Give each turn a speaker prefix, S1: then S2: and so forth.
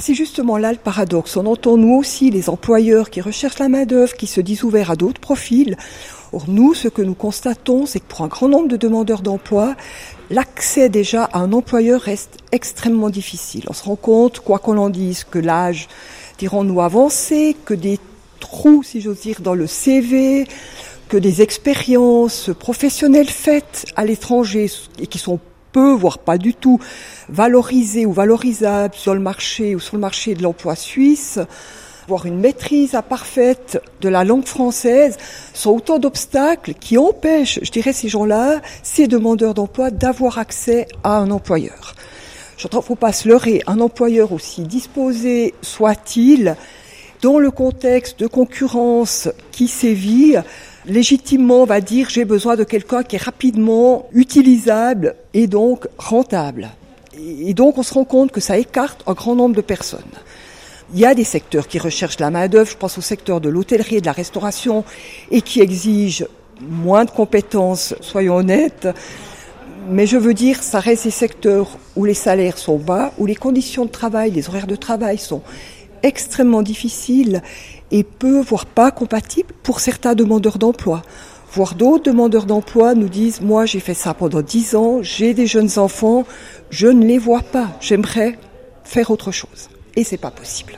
S1: c'est justement là le paradoxe. On entend nous aussi les employeurs qui recherchent la main-d'œuvre, qui se disent ouverts à d'autres profils. Or nous, ce que nous constatons, c'est que pour un grand nombre de demandeurs d'emploi, l'accès déjà à un employeur reste extrêmement difficile. On se rend compte, quoi qu'on en dise, que l'âge, dirons-nous, avancé, que des trous, si j'ose dire, dans le CV, que des expériences professionnelles faites à l'étranger et qui sont peu, voire pas du tout, valorisées ou valorisables sur le marché ou sur le marché de l'emploi suisse, voire une maîtrise imparfaite de la langue française, sont autant d'obstacles qui empêchent, je dirais, ces gens-là, ces demandeurs d'emploi, d'avoir accès à un employeur. Il ne faut pas se leurrer, un employeur aussi disposé soit-il, dans le contexte de concurrence qui sévit, légitimement on va dire j'ai besoin de quelqu'un qui est rapidement utilisable et donc rentable. Et donc on se rend compte que ça écarte un grand nombre de personnes. Il y a des secteurs qui recherchent la main-d'œuvre, je pense au secteur de l'hôtellerie et de la restauration, et qui exigent moins de compétences, soyons honnêtes. Mais je veux dire, ça reste des secteurs où les salaires sont bas, où les conditions de travail, les horaires de travail sont extrêmement difficiles et peu, voire pas compatibles pour certains demandeurs d'emploi. Voire d'autres demandeurs d'emploi nous disent « Moi, j'ai fait ça pendant 10 ans, j'ai des jeunes enfants, je ne les vois pas, j'aimerais faire autre chose. » Et c'est pas possible.